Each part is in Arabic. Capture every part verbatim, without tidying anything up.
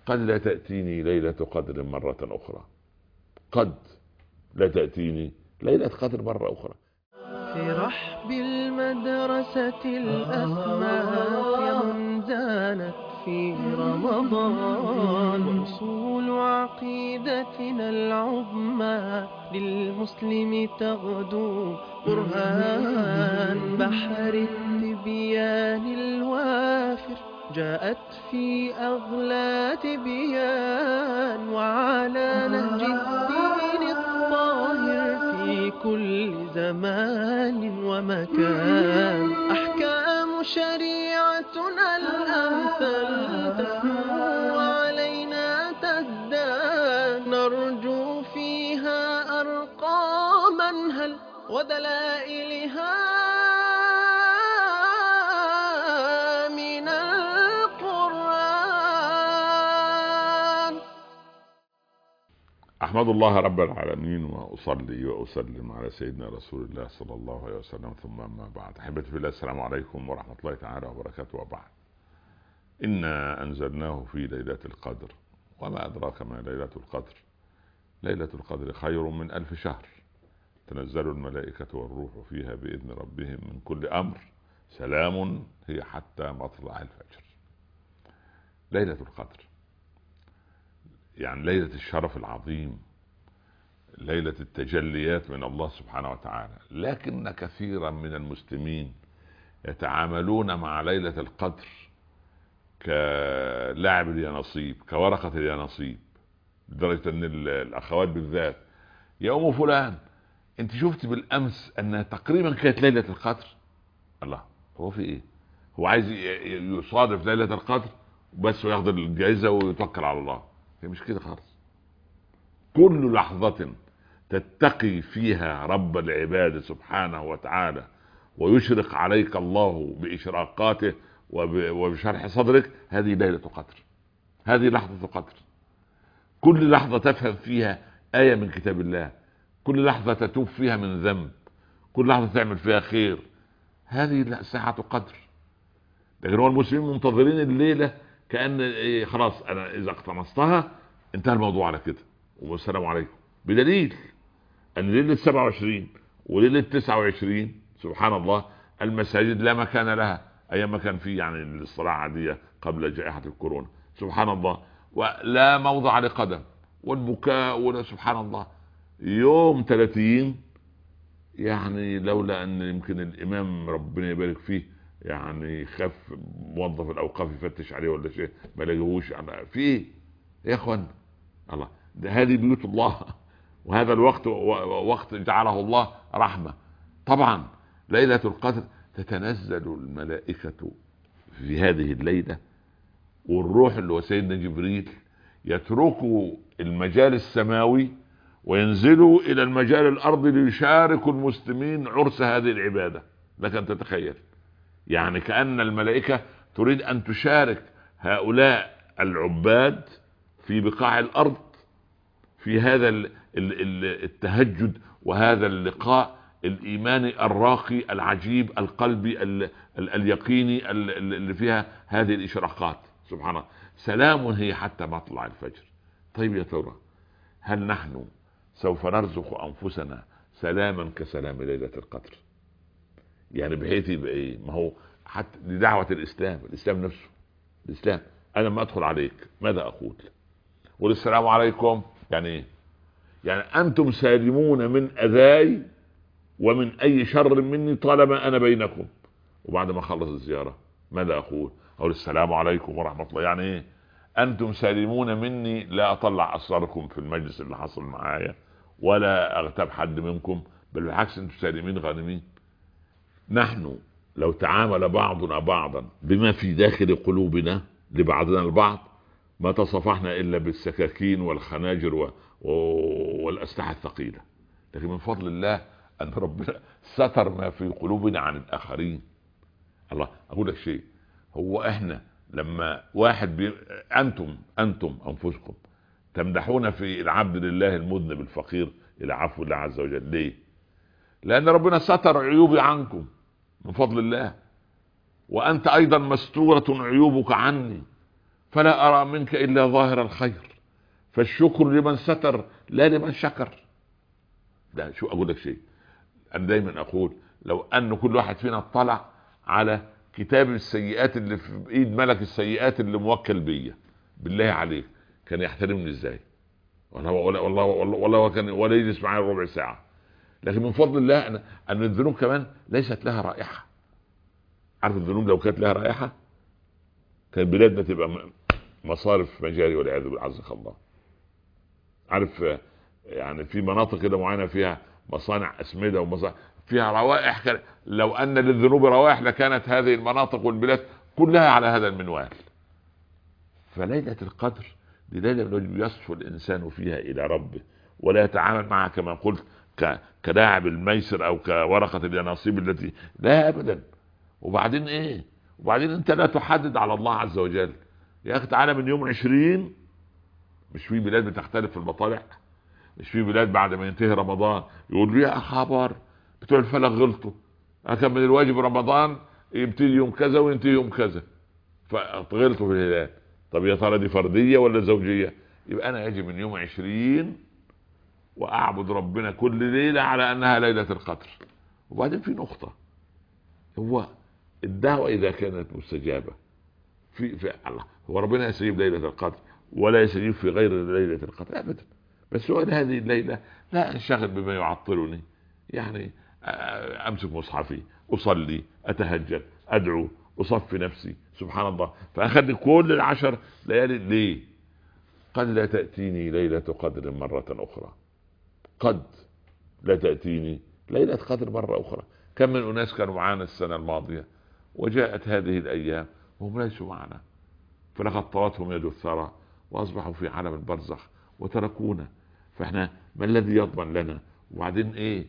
قد لا تأتيني ليلة قدر مرة أخرى، قد لا تأتيني ليلة قدر مرة أخرى. في رحب المدرسة الأسماء يا من زانت في رمضان، وصول عقيدتنا العظمى للمسلم تغدو برهان. بحر التبيان الوافر جاءت في أغلى تبيان، وعلى نهج الدين الطاهر في كل زمان ومكان. أحكام شريعتنا الأمثل تسمو علينا تزداد، نرجو فيها أرقاما هل ودلائلها من القرآن. أحمد الله رب العالمين، وأصلي وأسلم على سيدنا رسول الله صلى الله عليه وسلم، ثم أما بعد. أحبتي في الله، السلام عليكم ورحمة الله تعالى وبركاته، وبعد. إنا أنزلناه في ليلة القدر، وما أدراك ما ليلة القدر. ليلة القدر خير من ألف شهر، تنزل الملائكة والروح فيها بإذن ربهم من كل أمر، سلام هي حتى مطلع الفجر. ليلة القدر يعني ليلة الشرف العظيم، ليلة التجليات من الله سبحانه وتعالى. لكن كثيرا من المسلمين يتعاملون مع ليلة القدر كلاعب اليانصيب، كورقة اليانصيب، لدرجة ان الاخوات بالذات: يا ام فلان، انت شفت بالامس انها تقريبا كانت ليلة القدر؟ الله، هو في ايه؟ هو عايز يصادف ليلة القدر بس وياخد الجائزة ويتوكل على الله؟ هي مش كده خالص. كل لحظة تتقي فيها رب العباد سبحانه وتعالى ويشرق عليك الله بإشراقاته وبشرح صدرك، هذه ليلة قدر، هذه لحظة قدر. كل لحظة تفهم فيها آية من كتاب الله، كل لحظة تتوب فيها من ذنب، كل لحظة تعمل فيها خير، هذه ساعة قدر. لكن هو المسلمين منتظرين الليلة كأن إيه، خلاص أنا إذا اقتنصتها انتهى الموضوع على كده والسلام عليكم. بدليل أن ليلة سبعة وعشرين وليلة تسعة وعشرين سبحان الله المساجد لا مكان لها، أيام ما كان في يعني الصلاة عادية قبل جائحة الكورونا، سبحان الله، ولا موضع لقدم، والبكاء ولا سبحان الله. يوم ثلاثين يعني لولا أن يمكن الإمام ربنا يبارك فيه يعني خف موظف الأوقاف يفتش عليه ولا شيء ما لقيهوش في ايه يا اخوان. الله، ده هذه بيوت الله، وهذا الوقت وقت جعله الله رحمة. طبعا ليلة القدر تتنزل الملائكة في هذه الليلة، والروح اللي هو سيدنا جبريل يتركوا المجال السماوي وينزلوا إلى المجال الأرضي ليشاركوا المسلمين عرس هذه العبادة. لك أن تتخيل، يعني كأن الملائكة تريد أن تشارك هؤلاء العباد في بقاع الأرض في هذا التهجد وهذا اللقاء الإيماني الراقي العجيب القلبي اليقيني اللي فيها هذه الإشراقات. سبحان الله، سلام هي حتى مطلع الفجر. طيب يا ترى هل نحن سوف نرزق أنفسنا سلاما كسلام ليلة القدر؟ يعني بحيث يبقى ايه؟ ما هو حتى لدعوة الإسلام، الإسلام نفسه، الإسلام أنا ما أدخل عليك ماذا أقول؟ والسلام عليكم يعني ايه؟ يعني أنتم سالمون من أذاي ومن أي شر مني طالما أنا بينكم. وبعد ما أخلص الزيارة ماذا أقول؟ أقول السلام عليكم ورحمة الله. يعني ايه؟ أنتم سالمون مني، لا أطلع أسراركم في المجلس اللي حصل معايا ولا أغتاب حد منكم، بل بالعكس أنتم سالمين غانمين. نحن لو تعامل بعضنا بعضا بما في داخل قلوبنا لبعضنا البعض ما تصفحنا إلا بالسكاكين والخناجر و... و... والأسلحة الثقيلة. لكن من فضل الله أن ربنا ستر ما في قلوبنا عن الآخرين. الله، أقول لك شيء، هو إحنا لما واحد بي... أنتم أنتم أنفسكم تمدحون في العبد لله المذنب الفقير إلى عفو الله عز وجل. ليه؟ لأن ربنا ستر عيوبي عنكم من فضل الله، وأنت أيضا مستورة عيوبك عني. فلا أرى منك إلا ظاهر الخير، فالشكر لمن ستر لا لمن شكر. لا، شو أقول لك شيء، أنا دايما أقول لو أن كل واحد فينا اطلع على كتاب السيئات اللي في إيد ملك السيئات اللي موكل بيا، بالله عليك كان يحترمني إزاي؟ والله والله والله والله, والله كان ولا يجلس معي ربع ساعة. لكن من فضل الله أن, أن الذنوب كمان ليست لها رائحة. عارف الذنوب لو كانت لها رائحة كان بلادنا تبقى مصارف مجاري والعياذ بالله عز الله. عارف يعني في مناطق كده معينة فيها مصانع أسمدة ومصانع فيها روائح كده، لو أن للذنوب روائح لكانت هذه المناطق والبلاد كلها على هذا المنوال. فليلة القدر دي ليلة يصفو الإنسان فيها إلى ربه ولا يتعامل معها كما قلت كلاعب الميسر أو كورقة اليانصيب التي لا أبدا. وبعدين إيه؟ وبعدين أنت لا تحدد على الله عز وجل. يا أخي تعالى من يوم عشرين، مش في بلاد بتختلف في المطالع، مش في بلاد بعد ما ينتهي رمضان يقول لي يا خبر بتوع الفلك غلطوا، أكمل من الواجب رمضان يبتدي يوم كذا وينتهي يوم كذا فغلطوا في الهلال. طب يا ترى دي فردية ولا زوجية؟ يبقى أنا أجي من يوم عشرين وأعبد ربنا كل ليلة على أنها ليلة القدر. وبعدين في نقطة، هو الدعوة إذا كانت مستجابة في, في الله، هو ربنا يستجيب ليلة القدر ولا يستجيب في غير ليلة القدر أبدا. بس هو هذه الليلة لا انشغل بما يعطلني، يعني أمسك مصحفي أصلي أتهجد أدعو أصفي نفسي سبحان الله، فأخذني كل العشر ليالي. ليه؟ قد لا تأتيني ليلة قدر مرة أخرى، قد لا تأتيني ليلة قدر مرة أخرى. كم من أناس كانوا معانا السنة الماضية وجاءت هذه الأيام وهم ليسوا معنا، فلقد طوتهم يد الثرى وأصبحوا في عالم البرزخ وتركونا. فإحنا ما الذي يضمن لنا؟ وبعدين إيه؟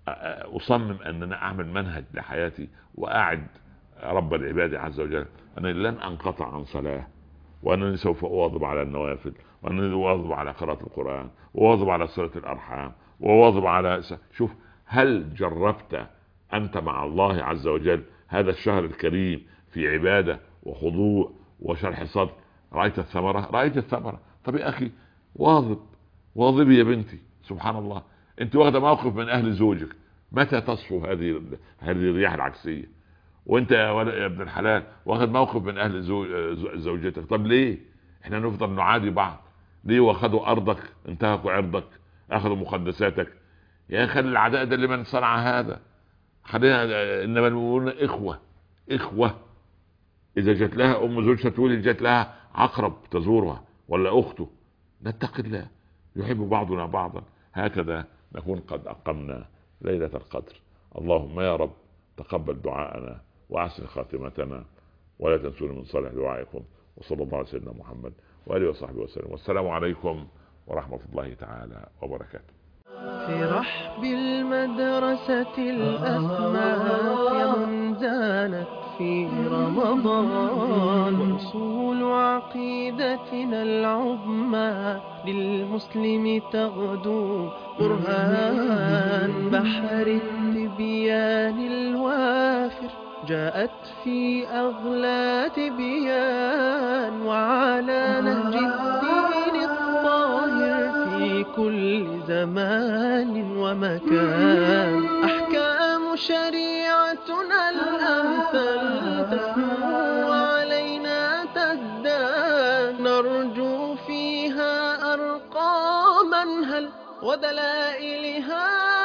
أصمم أننا أعمل منهج لحياتي وأعد رب العباد عز وجل أنا لن أنقطع عن صلاة، وأنني سوف أواظب على النوافل، وأنني أواظب على قراءة القرآن، وأواظب على صلة الأرحام، وأواظب على س... شوف، هل جربت أنت مع الله عز وجل هذا الشهر الكريم في عبادة وخضوع وشرح صدر؟ رأيت الثمرة؟ رأيت الثمرة. طب يا أخي واظب، واظبي يا بنتي. سبحان الله، أنت واخدة موقف من أهل زوجك، متى تصفو هذه هذه الرياح العكسية؟ وانت يا ابن الحلال واخد موقف من اهل زوجتك. طب ليه احنا نفضل نعادي بعض؟ ليه؟ واخدوا ارضك، انتهكوا عرضك، اخذوا مقدساتك. يا خلي العداء ده لمن صنع هذا. خلينا انما المؤمنون اخوه، اخوه. اذا جت لها ام زوجها تقول جت لها عقرب تزورها ولا اخته، نتقي الله، يحب بعضنا بعضا. هكذا نكون قد اقمنا ليله القدر. اللهم يا رب تقبل دعاءنا واحسن خاتمتنا ولا تنسونا من صالح دعائكم. وصلى الله على سيدنا محمد واله وصحبه وسلم، والسلام عليكم ورحمه الله تعالى وبركاته. في رحب المدرسة الأسماء يا من زانت في رمضان، وصول عقيدتنا العظمى للمسلم تغدو برهان. بحر التبيان الوافر جاءت في أغلى تبيان، وعلى نهج الدين الطاهر في كل زمان ومكان. أحكام شريعتنا الأمثل تسمو علينا تزداد، نرجو فيها أرقاما هل ودلائلها